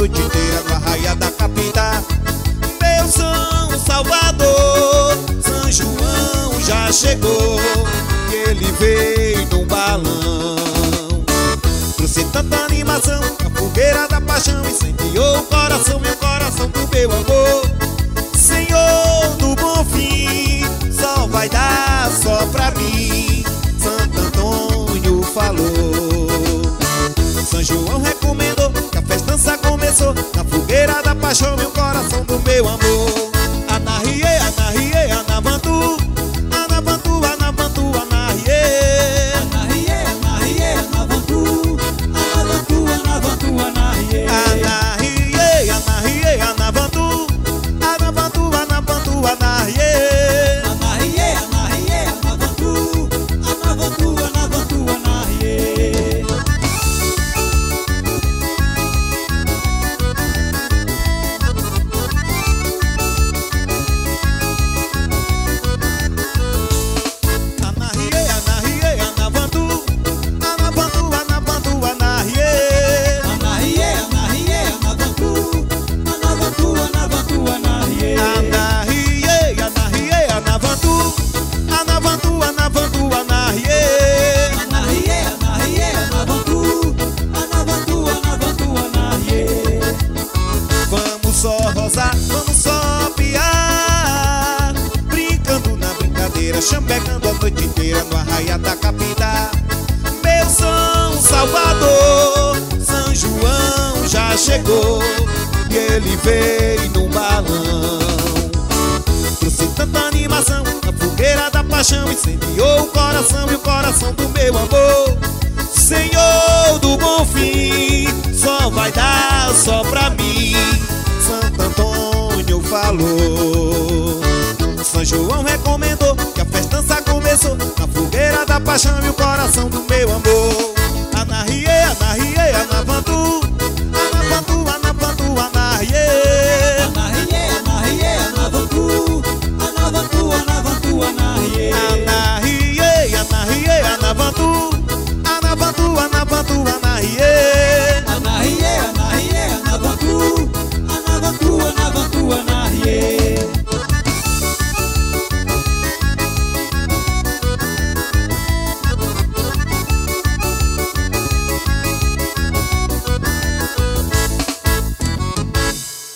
noite inteira no arraial da capital. Meu São Salvador, São João já chegou e ele veio num balão. Trouxe tanta animação, a fogueira da paixão incendiou o coração, meu coração do meu amor. Senhor do bom fim, só vai dar só pra mim, Santo Antônio falou. São João recomendou que a festança começou na fogueira da paixão, meu coração do meu amor. Anahie, anahie, anavantu, anavantu, anavantu, anahie. Anahie, anahie, anavantu, anavantu, anavantu, anahie. Anahie, anahie, anavantu, anavantu, anavantu, anahie. Anahie, anahie, anavantu, anavantu, anavantu, anahie. Anahie, anahie, anavantu, anavantu, anavantu, anahie. Anahie, anahie, anavantu, anavantu, anavantu, anahie. Anahie, anahie, anavantu, anavantu, anavantu, anahie. Anahie, anahie, anavantu, anavantu, anavantu, anahie. Vamos só rosar, vamos só piar, brincando na brincadeira, chambecando a noite inteira no arraial da capital. Meu São Salvador, São João já chegou e ele veio num balão. Trouxe tanta animação, na fogueira da paixão incendiou o coração e o coração do meu amor. Senhor do bom fim, só vai dar só pra mim, Santo Antônio falou. São João recomendou que a festança começou na fogueira da paixão e o coração do meu amor. Anahie, anahie, anavantu,